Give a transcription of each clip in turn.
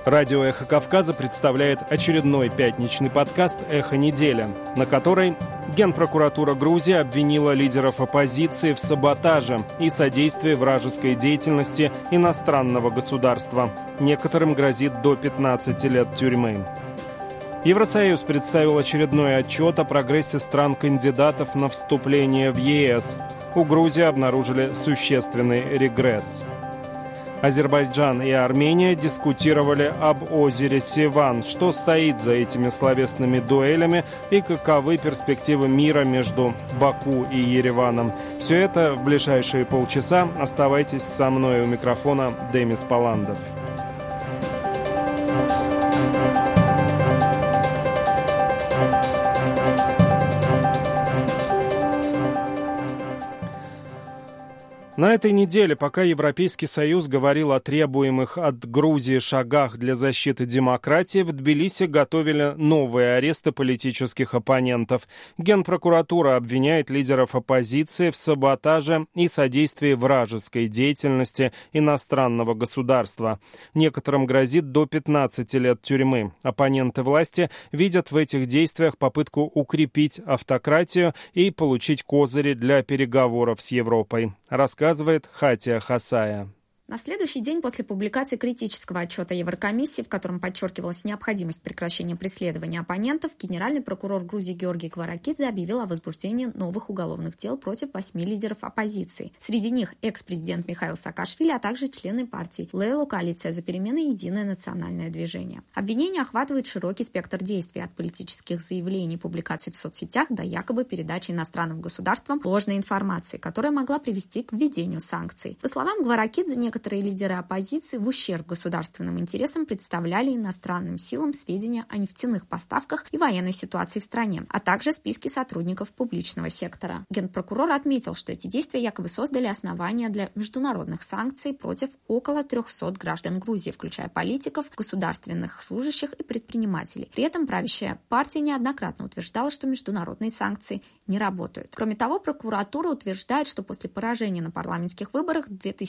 Радио «Эхо Кавказа» представляет очередной пятничный подкаст «Эхо недели», на который Генпрокуратура Грузии обвинила лидеров оппозиции в саботаже и содействии вражеской деятельности иностранного государства. Некоторым грозит до 15 лет тюрьмы. Евросоюз представил очередной отчет о прогрессе стран-кандидатов на вступление в ЕС. У Грузии обнаружили существенный регресс. Азербайджан и Армения дискутировали об озере Севан. Что стоит за этими словесными дуэлями и каковы перспективы мира между Баку и Ереваном? Все это в ближайшие полчаса. Оставайтесь со мной, у микрофона Демис Паландов. На этой неделе, пока Европейский Союз говорил о требуемых от Грузии шагах для защиты демократии, в Тбилиси готовили новые аресты политических оппонентов. Генпрокуратура обвиняет лидеров оппозиции в саботаже и содействии вражеской деятельности иностранного государства. Некоторым грозит до 15 лет тюрьмы. Оппоненты власти видят в этих действиях попытку укрепить автократию и получить козыри для переговоров с Европой. Рассказывает Хатия Хасая. На следующий день после публикации критического отчета Еврокомиссии, в котором подчеркивалась необходимость прекращения преследования оппонентов, генеральный прокурор Грузии Георгий Кваракидзе объявил о возбуждении новых уголовных дел против 8 лидеров оппозиции. Среди них экс-президент Михаил Саакашвили, а также члены партий Лейло, Коалиция за перемены и Единое национальное движение. Обвинение охватывает широкий спектр действий, от политических заявлений и публикаций в соцсетях до якобы передачи иностранным государствам ложной информации, которая могла привести к введению санкций. По словам Кваракидзе, некоторые лидеры оппозиции в ущерб государственным интересам представляли иностранным силам сведения о нефтяных поставках и военной ситуации в стране, а также списки сотрудников публичного сектора. Генпрокурор отметил, что эти действия якобы создали основания для международных санкций против около 300 граждан Грузии, включая политиков, государственных служащих и предпринимателей. При этом правящая партия неоднократно утверждала, что международные санкции не работают. Кроме того, прокуратура утверждает, что после поражения на парламентских выборах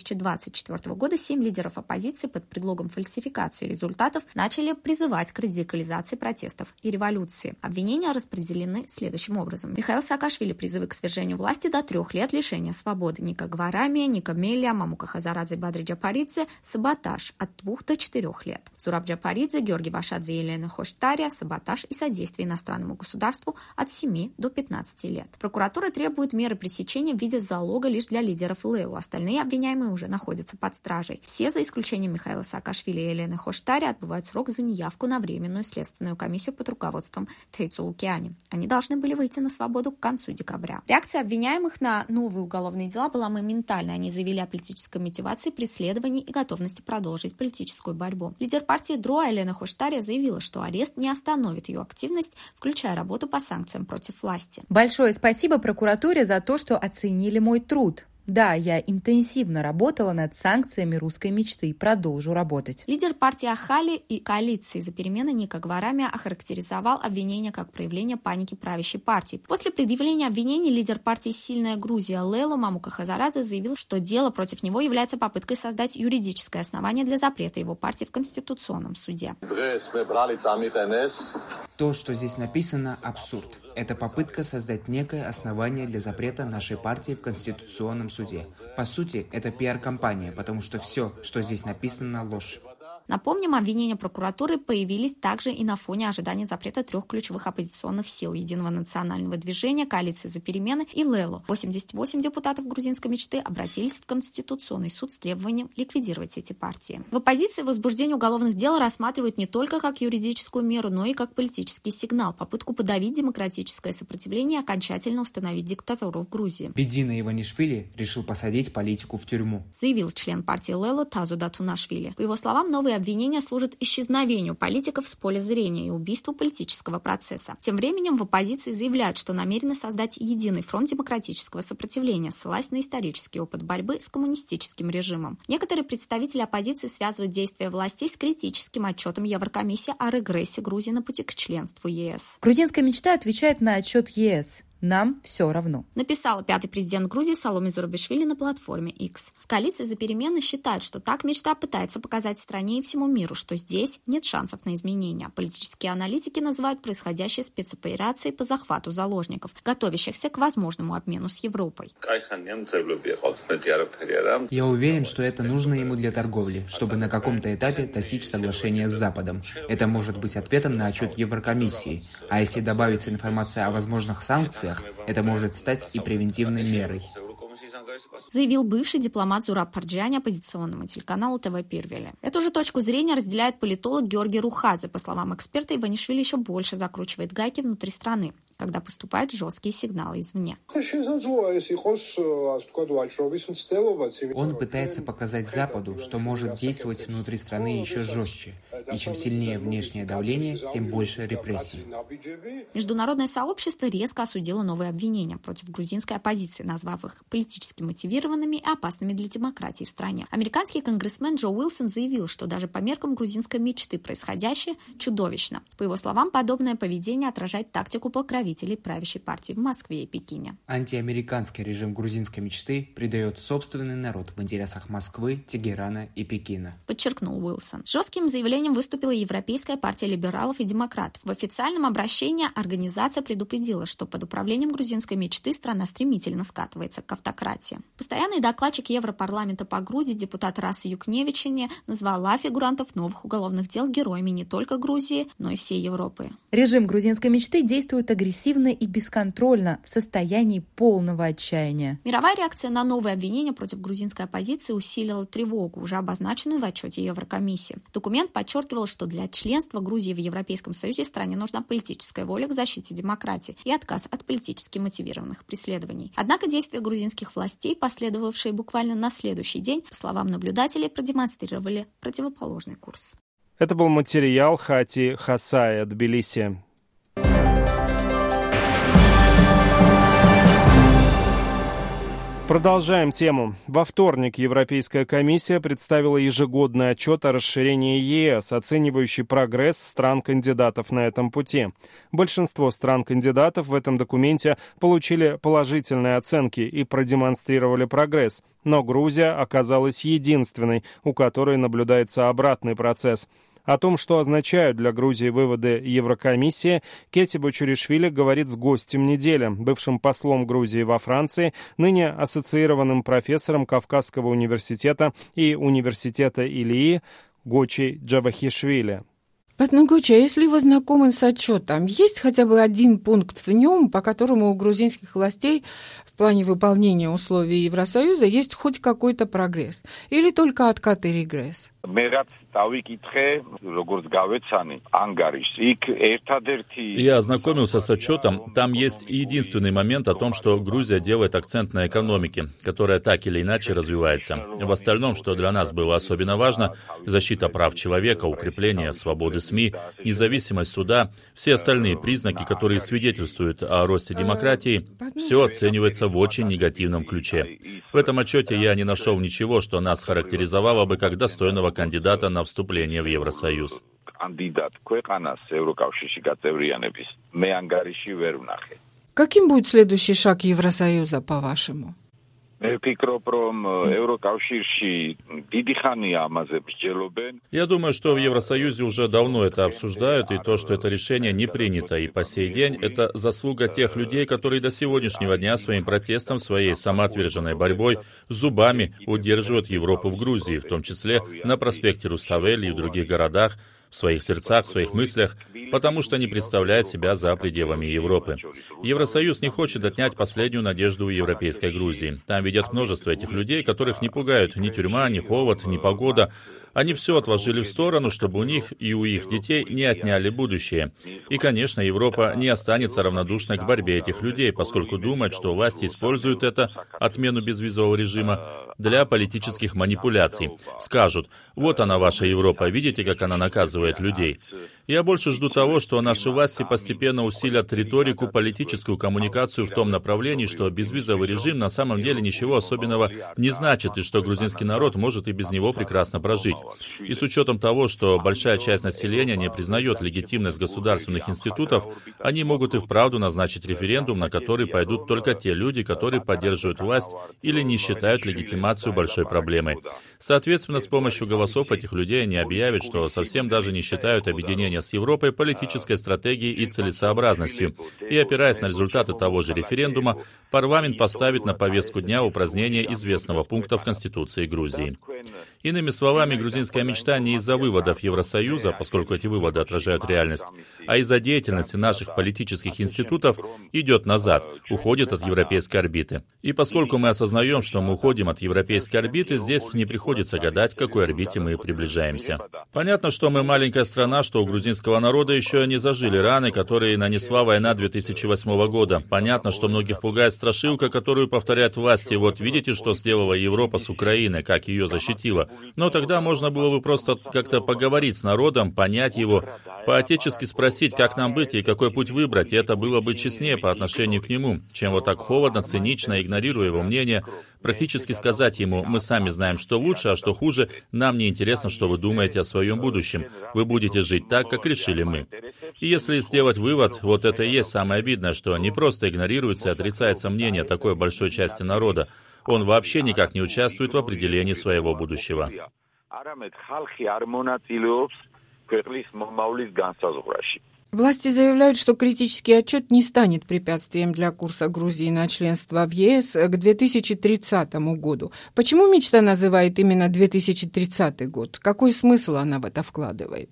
2024 года 7 лидеров оппозиции под предлогом фальсификации результатов начали призывать к радикализации протестов и революции. Обвинения распределены следующим образом. Михаил Саакашвили — призывы к свержению власти до 3 лет лишения свободы. Ника Гварамия, Ника Мелия, Мамука Хазарадзе и Бадри Джапаридзе — саботаж от 2 до 4 лет. Зураб Джапаридзе, Георгий Вашадзе и Елена Хоштария — саботаж и содействие иностранному государству от 7 до 15 лет. Прокуратура требует меры пресечения в виде залога лишь для лидеров Лейлу. Остальные обвиняемые уже находятся под стражей. Все, за исключением Михаила Саакашвили и Елены Хоштари, отбывают срок за неявку на Временную следственную комиссию под руководством Тейцу Лукиани. Они должны были выйти на свободу к концу декабря. Реакция обвиняемых на новые уголовные дела была моментальной. Они заявили о политической мотивации преследований и готовности продолжить политическую борьбу. Лидер партии ДРОА Елена Хоштария заявила, что арест не остановит ее активность, включая работу по санкциям против власти. Большое спасибо прокуратуре за то, что оценили мой труд. Да, я интенсивно работала над санкциями русской мечты и продолжу работать. Лидер партии Ахали и Коалиции за перемены Ника Гварамия охарактеризовал обвинения как проявление паники правящей партии. После предъявления обвинений лидер партии «Сильная Грузия» Лейло Мамука Хазарадзе заявил, что дело против него является попыткой создать юридическое основание для запрета его партии в Конституционном суде. То, что здесь написано, абсурд. Это попытка создать некое основание для запрета нашей партии в Конституционном суде. По сути, это пиар-компания, потому что все, что здесь написано, ложь. Напомним, обвинения прокуратуры появились также и на фоне ожидания запрета 3 ключевых оппозиционных сил: Единого национального движения, Коалиции за перемены и Лейло. 88 депутатов грузинской мечты обратились в Конституционный суд с требованием ликвидировать эти партии. В оппозиции возбуждение уголовных дел рассматривают не только как юридическую меру, но и как политический сигнал, попытку подавить демократическое сопротивление и окончательно установить диктатуру в Грузии. Бедина Иванишвили решил посадить политику в тюрьму, заявил член партии Лейло Тазу Датунашвили. По его словам, новые обвинения служат исчезновению политиков с поля зрения и убийству политического процесса. Тем временем в оппозиции заявляют, что намерены создать единый фронт демократического сопротивления, ссылаясь на исторический опыт борьбы с коммунистическим режимом. Некоторые представители оппозиции связывают действия властей с критическим отчетом Еврокомиссии о регрессе Грузии на пути к членству ЕС. Грузинская мечта отвечает на отчет ЕС. Нам все равно. Написала пятый президент Грузии Саломе Зурабишвили на платформе X. Коалиция за перемены считает, что так мечта пытается показать стране и всему миру, что здесь нет шансов на изменения. Политические аналитики называют происходящее спецоперацией по захвату заложников, готовящихся к возможному обмену с Европой. Я уверен, что это нужно ему для торговли, чтобы на каком-то этапе достичь соглашения с Западом. Это может быть ответом на отчет Еврокомиссии. А если добавится информация о возможных санкциях, это может стать и превентивной мерой. Заявил бывший дипломат Зураб Парджани оппозиционному телеканалу ТВ Пирвели. Эту же точку зрения разделяет политолог Георгий Рухадзе. По словам эксперта, Иванишвили еще больше закручивает гайки внутри страны, когда поступают жесткие сигналы извне. Он пытается показать Западу, что может действовать внутри страны еще жестче. И чем сильнее внешнее давление, тем больше репрессий. Международное сообщество резко осудило новые обвинения против грузинской оппозиции, назвав их политически мотивированными и опасными для демократии в стране. Американский конгрессмен Джо Уилсон заявил, что даже по меркам грузинской мечты происходящее чудовищно. По его словам, подобное поведение отражает тактику покровителей правящей партии в Москве и Пекине. Антиамериканский режим грузинской мечты предает собственный народ в интересах Москвы, Тегерана и Пекина, подчеркнул Уилсон. С жестким заявлением выступила Европейская партия либералов и демократов. В официальном обращении организация предупредила, что под управлением грузинской мечты страна стремительно скатывается к автократии. Постоянный докладчик Европарламента по Грузии депутат Раса Юкневичине назвала фигурантов новых уголовных дел героями не только Грузии, но и всей Европы. Режим грузинской мечты действует агрессивно и бесконтрольно, в состоянии полного отчаяния. Мировая реакция на новые обвинения против грузинской оппозиции усилила тревогу, уже обозначенную в отчете Еврокомиссии. Документ подчеркивал, что для членства Грузии в Европейском Союзе стране нужна политическая воля к защите демократии и отказ от политически мотивированных преследований. Однако действия грузинских властей, последовавшие буквально на следующий день, по словам наблюдателей, продемонстрировали противоположный курс. Это был материал Хати Хасая, Тбилиси. Продолжаем тему. Во вторник Европейская комиссия представила ежегодный отчет о расширении ЕС, оценивающий прогресс стран-кандидатов на этом пути. Большинство стран-кандидатов в этом документе получили положительные оценки и продемонстрировали прогресс, но Грузия оказалась единственной, у которой наблюдается обратный процесс. О том, что означают для Грузии выводы Еврокомиссии, Кети Бочуришвили говорит с гостем недели, бывшим послом Грузии во Франции, ныне ассоциированным профессором Кавказского университета и университета Илии Гочи Джавахишвили. Патнагуча, если вы знакомы с отчетом, есть хотя бы один пункт в нем, по которому у грузинских властей в плане выполнения условий Евросоюза есть хоть какой-то прогресс? Или только откат и регресс? Я ознакомился с отчетом. Там есть единственный момент о том, что Грузия делает акцент на экономике, которая так или иначе развивается. В остальном, что для нас было особенно важно, защита прав человека, укрепление свободы СМИ, независимость суда, все остальные признаки, которые свидетельствуют о росте демократии, все оценивается в очень негативном ключе. В этом отчете я не нашел ничего, что нас характеризовало бы как достойного кандидата на вступление в Евросоюз. Каким будет следующий шаг Евросоюза, по-вашему? Я думаю, что в Евросоюзе уже давно это обсуждают, и то, что это решение не принято и по сей день, это заслуга тех людей, которые до сегодняшнего дня своим протестом, своей самоотверженной борьбой зубами удерживают Европу в Грузии, в том числе на проспекте Руставели и в других городах, в своих сердцах, в своих мыслях, потому что не представляет себя за пределами Европы. Евросоюз не хочет отнять последнюю надежду у европейской Грузии. Там видят множество этих людей, которых не пугают ни тюрьма, ни холод, ни погода. Они все отложили в сторону, чтобы у них и у их детей не отняли будущее. И, конечно, Европа не останется равнодушной к борьбе этих людей, поскольку думает, что власти используют это, отмену безвизового режима, для политических манипуляций. Скажут: вот она, ваша Европа, видите, как она наказывает людей. Я больше жду того, что наши власти постепенно усилят риторику, политическую коммуникацию в том направлении, что безвизовый режим на самом деле ничего особенного не значит, и что грузинский народ может и без него прекрасно прожить. И с учетом того, что большая часть населения не признает легитимность государственных институтов, они могут и вправду назначить референдум, на который пойдут только те люди, которые поддерживают власть или не считают легитимацию большой проблемой. Соответственно, с помощью голосов этих людей они объявят, что совсем даже не считают объединение с Европой политической стратегией и целесообразностью. И опираясь на результаты того же референдума, парламент поставит на повестку дня упразднение известного пункта в Конституции Грузии. Иными словами, грузинская мечта не из-за выводов Евросоюза, поскольку эти выводы отражают реальность, а из-за деятельности наших политических институтов идет назад, уходит от европейской орбиты. И поскольку мы осознаем, что мы уходим от европейской орбиты, здесь не приходится гадать, к какой орбите мы приближаемся. Понятно, что мы маленькая страна, что у грузинского народа еще не зажили раны, которые нанесла война 2008 года. Понятно, что многих пугает страшилка, которую повторяют власти. Вот видите, что сделала Европа с Украиной, как ее защитила. Но тогда можно было бы просто как-то поговорить с народом, понять его, по-отечески спросить, как нам быть и какой путь выбрать, и это было бы честнее по отношению к нему, чем вот так холодно, цинично, игнорируя его мнение, практически сказать ему: мы сами знаем, что лучше, а что хуже, нам не интересно, что вы думаете о своем будущем, вы будете жить так, как решили мы. И если сделать вывод, вот это и есть самое обидное, что не просто игнорируется и отрицается мнение такой большой части народа, он вообще никак не участвует в определении своего будущего. Власти заявляют, что критический отчет не станет препятствием для курса Грузии на членство в ЕС к 2030 году. Почему мечта называет именно 2030 год? Какой смысл она в это вкладывает?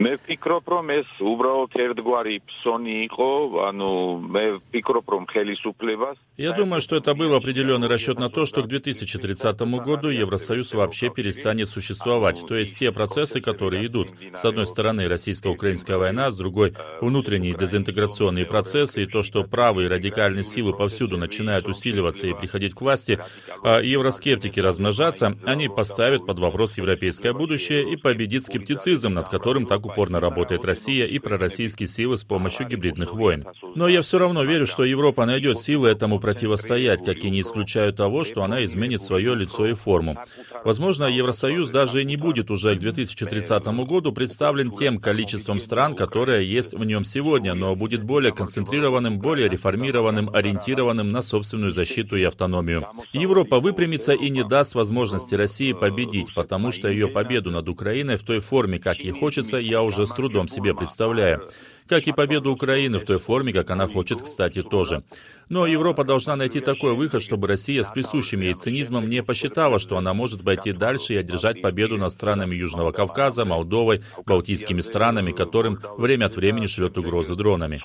Я думаю, что это был определенный расчет на то, что к 2030 году Евросоюз вообще перестанет существовать. То есть те процессы, которые идут. С одной стороны, российско-украинская война, с другой — внутренние дезинтеграционные процессы, и то, что правые радикальные силы повсюду начинают усиливаться и приходить к власти, а евроскептики размножаться, они поставят под вопрос европейское будущее и победит скептицизм, над которым так упорно работает Россия и пророссийские силы с помощью гибридных войн. Но я все равно верю, что Европа найдет силы этому противостоять, как и не исключаю того, что она изменит свое лицо и форму. Возможно, Евросоюз даже не будет уже к 2030 году представлен тем количеством стран, которое есть в нем сегодня, но будет более концентрированным, более реформированным, ориентированным на собственную защиту и автономию. Европа выпрямится и не даст возможности России победить, потому что ее победу над Украиной в той форме, как ей хочется, я уже с трудом себе представляю. Как и победу Украины в той форме, как она хочет, кстати, тоже. Но Европа должна найти такой выход, чтобы Россия с присущим ей цинизмом не посчитала, что она может пойти дальше и одержать победу над странами Южного Кавказа, Молдовой, балтийскими странами, которым время от времени шлет угрозы дронами.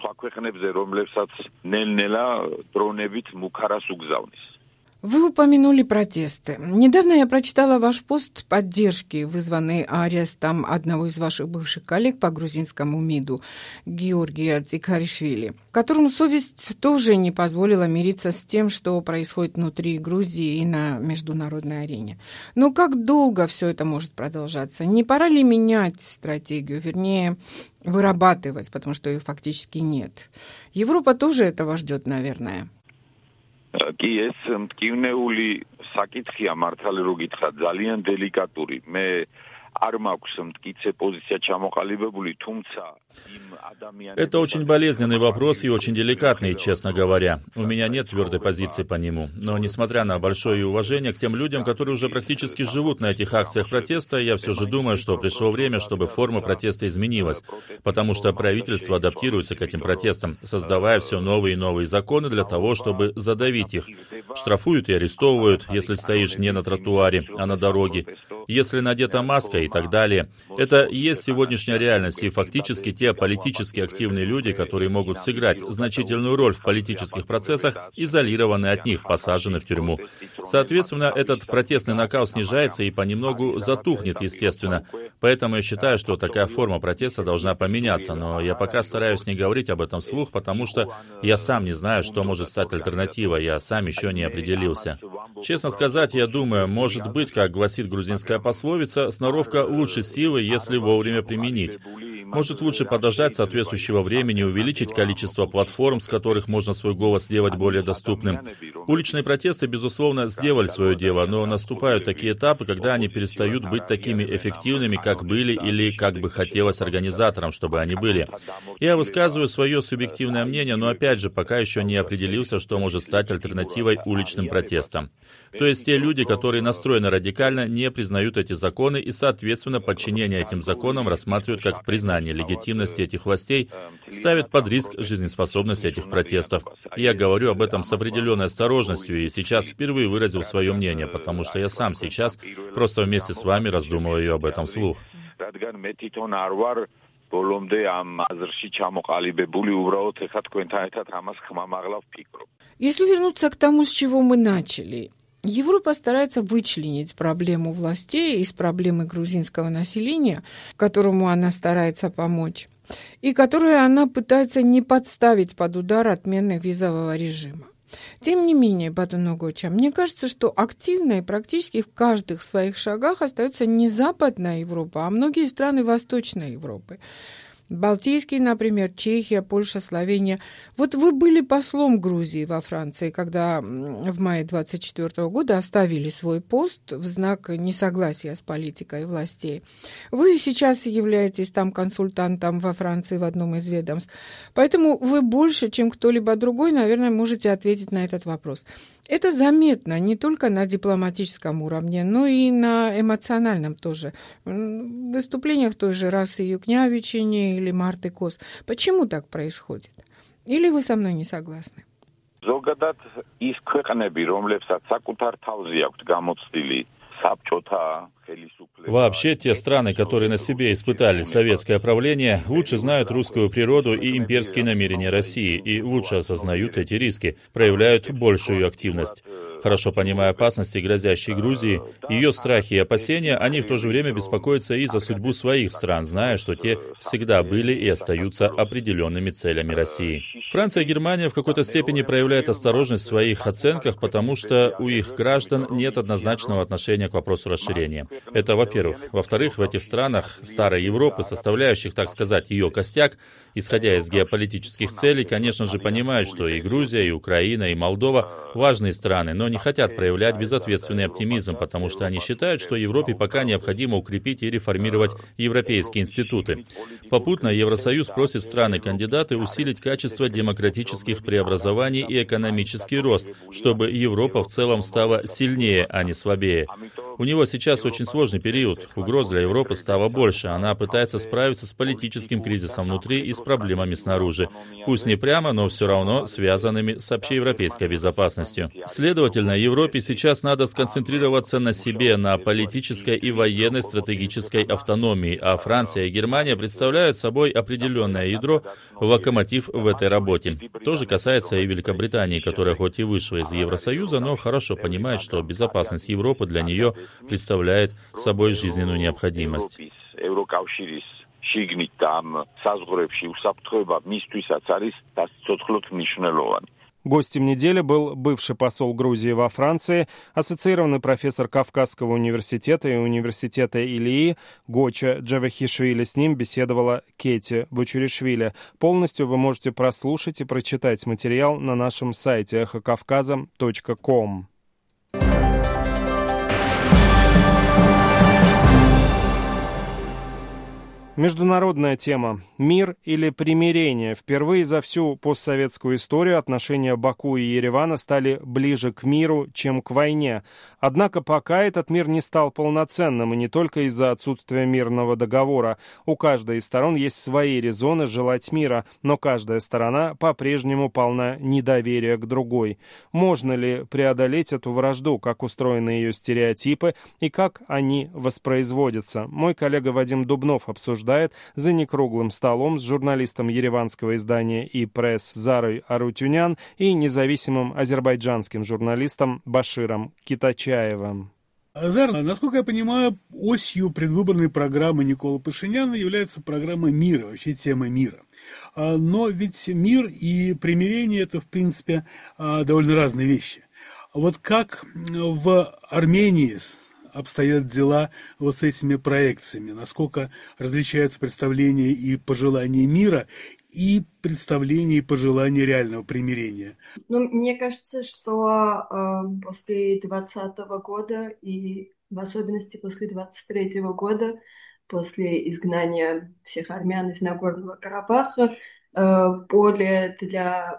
Вы упомянули протесты. Недавно я прочитала ваш пост поддержки, вызванный арестом одного из ваших бывших коллег по грузинскому МИДу, Георгия Дзикаришвили, которому совесть тоже не позволила мириться с тем, что происходит внутри Грузии и на международной арене. Но как долго все это может продолжаться? Не пора ли менять стратегию, вернее, вырабатывать, потому что ее фактически нет? Европа тоже этого ждет, наверное. კი ეს მტკივნეული საკითხია მართალი რო გითხრა ძალიან დელიკატური მე არ მაქვს მტკიცე პოზიცია ჩამოყალიბებული თუმცა Это очень болезненный вопрос и очень деликатный, честно говоря. У меня нет твердой позиции по нему. Но несмотря на большое уважение к тем людям, которые уже практически живут на этих акциях протеста, я все же думаю, что пришло время, чтобы форма протеста изменилась. Потому что правительство адаптируется к этим протестам, создавая все новые и новые законы для того, чтобы задавить их. Штрафуют и арестовывают, если стоишь не на тротуаре, а на дороге. Если надета маска и так далее. Это и есть сегодняшняя реальность, и фактически те политически активные люди, которые могут сыграть значительную роль в политических процессах, изолированы от них, посажены в тюрьму. Соответственно, этот протестный накал снижается и понемногу затухнет, естественно. Поэтому я считаю, что такая форма протеста должна поменяться, но я пока стараюсь не говорить об этом вслух, потому что я сам не знаю, что может стать альтернативой, я сам еще не определился. Честно сказать, я думаю, может быть, как гласит грузинская пословица, сноровка лучше силы, если вовремя применить. Может, лучше подождать соответствующего времени, увеличить количество платформ, с которых можно свой голос сделать более доступным. Уличные протесты, безусловно, сделали свое дело, но наступают такие этапы, когда они перестают быть такими эффективными, как были или как бы хотелось организаторам, чтобы они были. Я высказываю свое субъективное мнение, но опять же, пока еще не определился, что может стать альтернативой уличным протестам. То есть те люди, которые настроены радикально, не признают эти законы и, соответственно, подчинение этим законам рассматривают как признание легитимности этих властей, ставят под риск жизнеспособность этих протестов. Я говорю об этом с определенной осторожностью и сейчас впервые выразил свое мнение, потому что я сам сейчас просто вместе с вами раздумываю об этом вслух. Если вернуться к тому, с чего мы начали, Европа старается вычленить проблему властей из проблемы грузинского населения, которому она старается помочь, и которую она пытается не подставить под удар отмены визового режима. Тем не менее, Батун Огоча, мне кажется, что активно и практически в каждых своих шагах остается не Западная Европа, а многие страны Восточной Европы. Балтийские, например, Чехия, Польша, Словения. Вот вы были послом Грузии во Франции, когда в мае 2024 года оставили свой пост в знак несогласия с политикой властей. Вы сейчас являетесь там консультантом во Франции в одном из ведомств. Поэтому вы больше, чем кто-либо другой, наверное, можете ответить на этот вопрос. Это заметно не только на дипломатическом уровне, но и на эмоциональном тоже. В выступлениях той же Расы Юкнявичини или Марты Кос. Почему так происходит? Или вы со мной не согласны? Вообще, те страны, которые на себе испытали советское правление, лучше знают русскую природу и имперские намерения России, и лучше осознают эти риски, проявляют большую активность. Хорошо понимая опасности, грозящие Грузии, ее страхи и опасения, они в то же время беспокоятся и за судьбу своих стран, зная, что те всегда были и остаются определенными целями России. Франция и Германия в какой-то степени проявляют осторожность в своих оценках, потому что у их граждан нет однозначного отношения к вопросу расширения. Это во-первых. Во-вторых, в этих странах старой Европы, составляющих, так сказать, ее костяк, исходя из геополитических целей, конечно же, понимают, что и Грузия, и Украина, и Молдова важные страны, но не хотят проявлять безответственный оптимизм, потому что они считают, что Европе пока необходимо укрепить и реформировать европейские институты. Попутно Евросоюз просит страны-кандидаты усилить качество демократических преобразований и экономический рост, чтобы Европа в целом стала сильнее, а не слабее. У него сейчас очень сложный период. Угроз для Европы стало больше. Она пытается справиться с политическим кризисом внутри и с проблемами снаружи. Пусть не прямо, но все равно связанными с общеевропейской безопасностью. Следовательно, Европе сейчас надо сконцентрироваться на себе, на политической и военной стратегической автономии, а Франция и Германия представляют собой определенное ядро, локомотив в этой работе. То же касается и Великобритании, которая хоть и вышла из Евросоюза, но хорошо понимает, что безопасность Европы для нее представляет собой жизненную необходимость. Гостем недели был бывший посол Грузии во Франции, ассоциированный профессор Кавказского университета и университета Илии Гоча Джавахишвили. С ним беседовала Кети Бочуришвили. Полностью вы можете прослушать и прочитать материал на нашем сайте эхокавказа.ком. Международная тема. Мир или примирение. Впервые за всю постсоветскую историю отношения Баку и Еревана стали ближе к миру, чем к войне. Однако пока этот мир не стал полноценным, и не только из-за отсутствия мирного договора. У каждой из сторон есть свои резоны желать мира, но каждая сторона по-прежнему полна недоверия к другой. Можно ли преодолеть эту вражду, как устроены ее стереотипы и как они воспроизводятся? Мой коллега Вадим Дубнов обсуждает за некруглым столом с журналистом ереванского издания «И-пресс» Зарой Арутюнян и независимым азербайджанским журналистом Баширом Китачаевым. Зара, насколько я понимаю, осью предвыборной программы Николы Пашиняна является программа мира, вообще тема мира. Но ведь мир и примирение – это, в принципе, довольно разные вещи. Вот как в Армении с обстоят дела вот с этими проекциями, насколько различаются представления и пожелания мира и представления и пожелания реального примирения. Ну, мне кажется, что после 2020 года и в особенности после 23 года, после изгнания всех армян из Нагорного Карабаха, поле для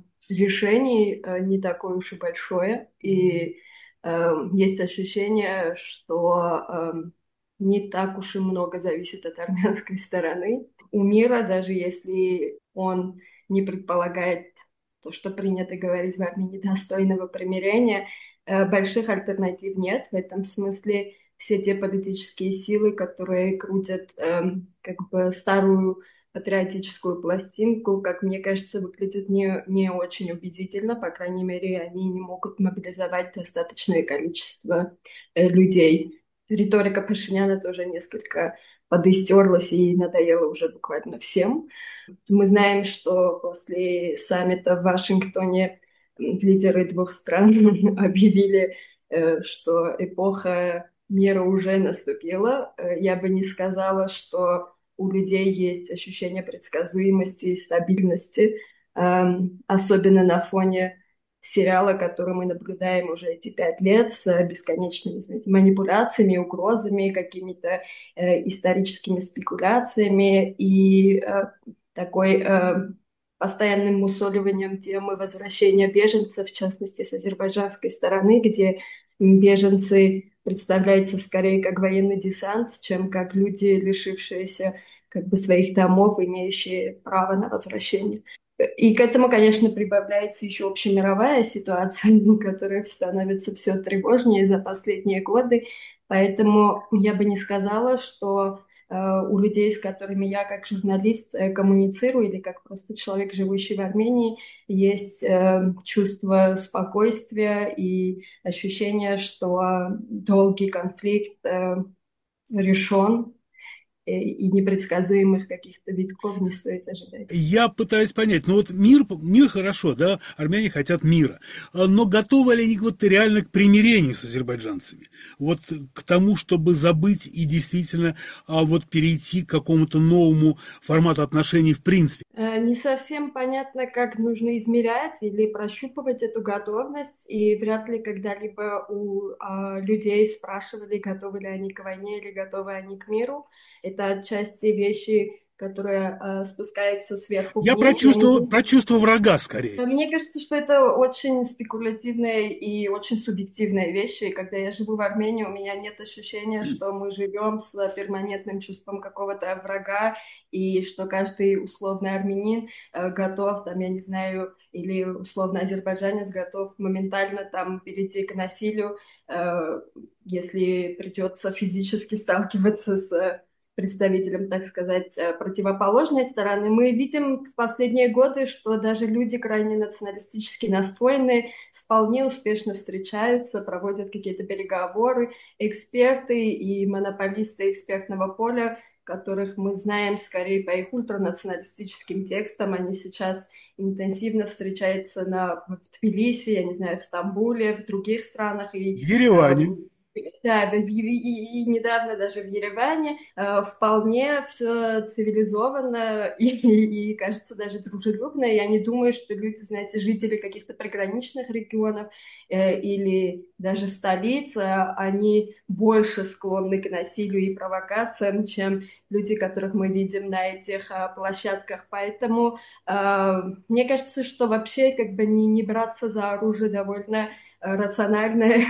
решений не такое уж и большое. И есть ощущение, что не так уж и много зависит от армянской стороны. У мира, даже если он не предполагает то, что принято говорить в Армении, достойного примирения, больших альтернатив нет. В этом смысле все те политические силы, которые крутят как бы старую патриотическую пластинку, как мне кажется, выглядят не очень убедительно. По крайней мере, они не могут мобилизовать достаточное количество людей. Риторика Пашиняна тоже несколько подыстерлась и надоела уже буквально всем. Мы знаем, что после саммита в Вашингтоне лидеры двух стран объявили, что эпоха мира уже наступила. Я бы не сказала, что у людей есть ощущение предсказуемости и стабильности, особенно на фоне сериала, который мы наблюдаем уже эти 5 лет с бесконечными, знаете, манипуляциями, угрозами, какими-то историческими спекуляциями и такой постоянным мусоливанием темы возвращения беженцев, в частности, с азербайджанской стороны, где беженцы представляются скорее как военный десант, чем как люди, лишившиеся как бы своих домов, имеющие право на возвращение. И к этому, конечно, прибавляется еще общемировая ситуация, которая становится все тревожнее за последние годы. Поэтому я бы не сказала, что у людей, с которыми я как журналист коммуницирую или как просто человек, живущий в Армении, есть чувство спокойствия и ощущение, что долгий конфликт решен, и непредсказуемых каких-то витков не стоит ожидать. Я пытаюсь понять, ну вот мир хорошо, да, армяне хотят мира, но готовы ли они вот реально к примирению с азербайджанцами? Вот к тому, чтобы забыть и действительно вот перейти к какому-то новому формату отношений в принципе? Не совсем понятно, как нужно измерять или прощупывать эту готовность, и вряд ли когда-либо у людей спрашивали, готовы ли они к войне или готовы они к миру. Это отчасти вещи, которые спускаются сверху вниз. Я про чувство врага скорее. Мне кажется, что это очень спекулятивные и очень субъективные вещи. И когда я живу в Армении, у меня нет ощущения, что мы живем с перманентным чувством какого-то врага, и что каждый условный армянин готов, там, я не знаю, или условно азербайджанец готов моментально там перейти к насилию, если придется физически сталкиваться с представителям, так сказать, противоположной стороны. Мы видим в последние годы, что даже люди крайне националистически настроенные вполне успешно встречаются, проводят какие-то переговоры. Эксперты и монополисты экспертного поля, которых мы знаем скорее по их ультранационалистическим текстам, они сейчас интенсивно встречаются в Тбилиси, я не знаю, в Стамбуле, в других странах. В Ереване. Да, и недавно даже в Ереване вполне все цивилизованно и, кажется, даже дружелюбно. Я не думаю, что люди, знаете, жители каких-то приграничных регионов или даже столиц, они больше склонны к насилию и провокациям, чем люди, которых мы видим на этих площадках. Поэтому мне кажется, что вообще как бы не браться за оружие довольно рациональная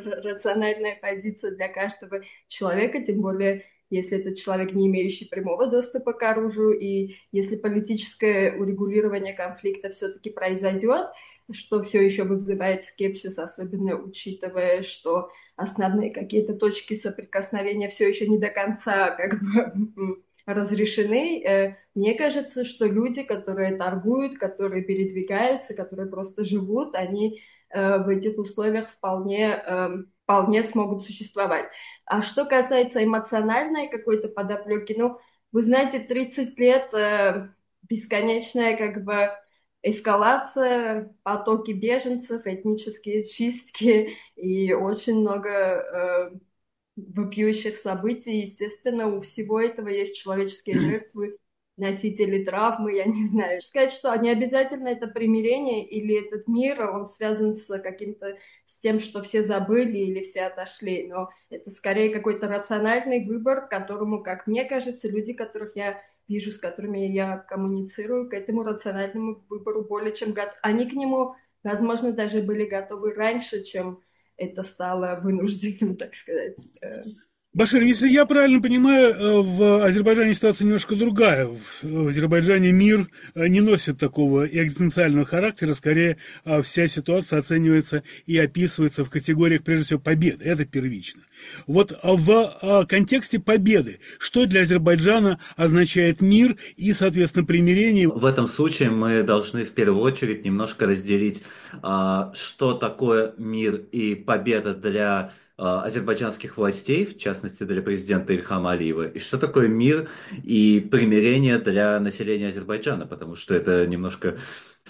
позиция для каждого человека, тем более если это человек, не имеющий прямого доступа к оружию, и если политическое урегулирование конфликта все-таки произойдет, что все еще вызывает скепсис, особенно учитывая, что основные какие-то точки соприкосновения все еще не до конца как бы разрешены. Мне кажется, что люди, которые торгуют, которые передвигаются, которые просто живут, они в этих условиях вполне смогут существовать. А что касается эмоциональной какой-то подоплеки, ну, вы знаете, 30 лет бесконечная как бы эскалация, потоки беженцев, этнические чистки и очень много вопиющих событий. Естественно, у всего этого есть человеческие жертвы, носители травмы, я не знаю. Сказать, что не обязательно это примирение или этот мир, он связан с каким-то, с тем, что все забыли или все отошли, но это скорее какой-то рациональный выбор, которому, как мне кажется, люди, которых я вижу, с которыми я коммуницирую, к этому рациональному выбору более чем готовы. Они к нему, возможно, даже были готовы раньше, чем это стало вынужденным, так сказать. Башир, если я правильно понимаю, в Азербайджане ситуация немножко другая. В Азербайджане мир не носит такого экзистенциального характера, скорее вся ситуация оценивается и описывается в категориях, прежде всего, победы. Это первично. Вот в контексте победы, что для Азербайджана означает мир и, соответственно, примирение? В этом случае мы должны в первую очередь немножко разделить, что такое мир и победа для азербайджанских властей, в частности для президента Ильхама Алиева, и что такое мир и примирение для населения Азербайджана, потому что это немножко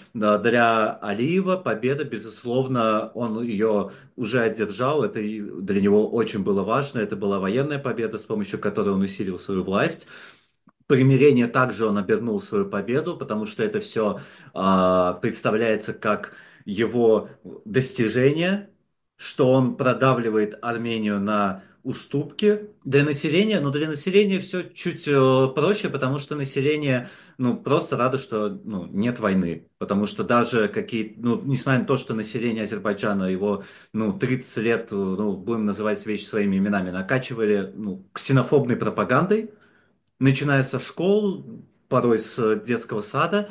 для Алиева победа, безусловно, он ее уже одержал, это для него очень было важно, это была военная победа, с помощью которой он усилил свою власть. Примирение также он обернул в свою победу, потому что это все представляется как его достижение, что он продавливает Армению на уступки для населения, но для населения все чуть проще, потому что население просто радо, что нет войны, потому что даже несмотря на то, что население Азербайджана его 30 лет, будем называть вещи своими именами, накачивали ксенофобной пропагандой, начиная со школ, порой с детского сада,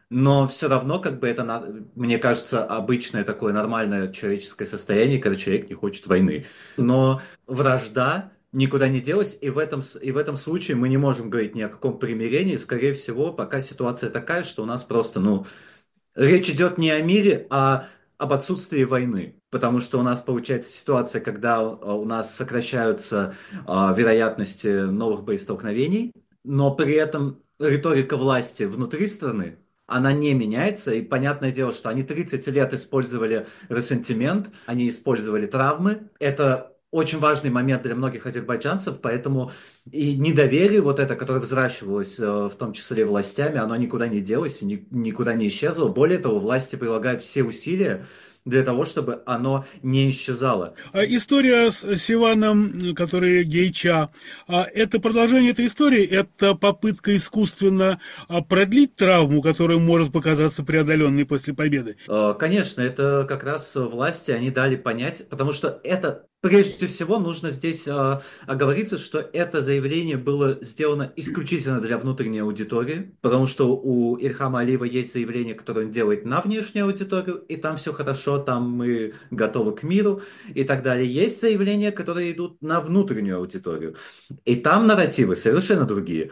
но все равно, это, мне кажется, обычное такое нормальное человеческое состояние, когда человек не хочет войны. Но вражда никуда не делась, и в этом случае мы не можем говорить ни о каком примирении. Скорее всего, пока ситуация такая, что у нас просто, речь идет не о мире, а об отсутствии войны. Потому что у нас получается ситуация, когда у нас сокращаются вероятности новых боестолкновений, но при этом риторика власти внутри страны, она не меняется, и понятное дело, что они 30 лет использовали ресентимент, они использовали травмы. Это очень важный момент для многих азербайджанцев, поэтому и недоверие вот это, которое взращивалось в том числе властями, оно никуда не делось, никуда не исчезло. Более того, власти прилагают все усилия для того, чтобы оно не исчезало. История с Севаном, который гейча, это продолжение этой истории, это попытка искусственно продлить травму, которая может показаться преодоленной после победы? Конечно, это как раз власти, они дали понять, потому что это, прежде всего, нужно здесь оговориться, что это заявление было сделано исключительно для внутренней аудитории, потому что у Ильхама Алиева есть заявление, которое он делает на внешнюю аудиторию, и там все хорошо, там мы готовы к миру и так далее. Есть заявления, которые идут на внутреннюю аудиторию, и там нарративы совершенно другие.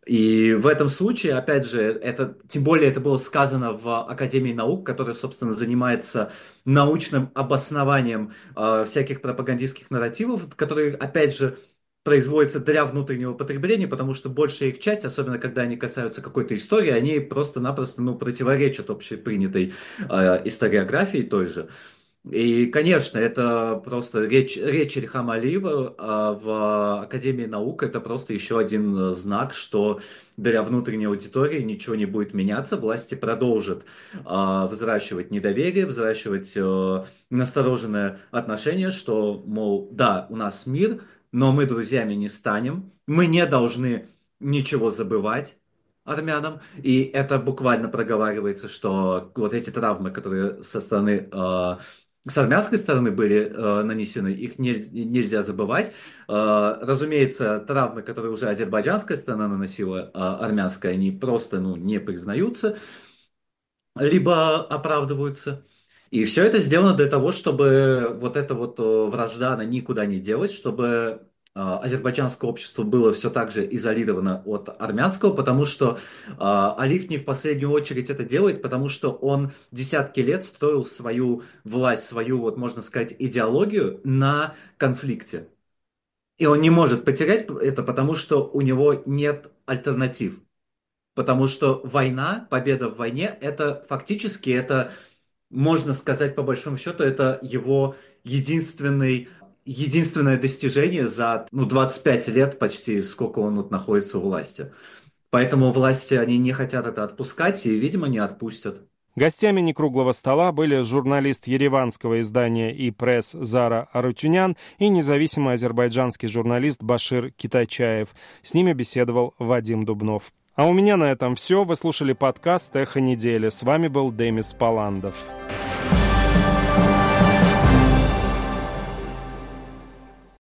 И в этом случае, опять же, тем более это было сказано в Академии наук, которая, собственно, занимается научным обоснованием всяких пропагандистских нарративов, которые, опять же, производятся для внутреннего потребления, потому что большая их часть, особенно когда они касаются какой-то истории, они просто-напросто противоречат общепринятой историографии той же. И, конечно, это просто речь Ильхама Алиева в Академии наук, это просто еще один знак, что для внутренней аудитории ничего не будет меняться, власти продолжат взращивать недоверие, взращивать настороженное отношение, что, мол, да, у нас мир, но мы друзьями не станем, мы не должны ничего забывать армянам, и это буквально проговаривается, что вот эти травмы, которые с армянской стороны были нанесены, их нельзя забывать. Разумеется, травмы, которые уже азербайджанская сторона наносила, армянская, они просто не признаются, либо оправдываются. И все это сделано для того, чтобы вот эта вот вражда, она никуда не делась, чтобы азербайджанское общество было все так же изолировано от армянского, потому что Алиев не в последнюю очередь это делает, потому что он десятки лет строил свою власть, свою, вот можно сказать, идеологию на конфликте. И он не может потерять это, потому что у него нет альтернатив. Потому что война, победа в войне, это фактически, это, можно сказать, по большому счету, это его единственный единственное достижение за 25 лет почти, сколько он вот находится у власти. Поэтому власти, они не хотят это отпускать и, видимо, не отпустят. Гостями некруглого стола были журналист ереванского издания «И-пресс» Зара Арутюнян и независимый азербайджанский журналист Башир Китайчаев. С ними беседовал Вадим Дубнов. А у меня на этом все. Вы слушали подкаст «Эхо недели». С вами был Демис Паландов.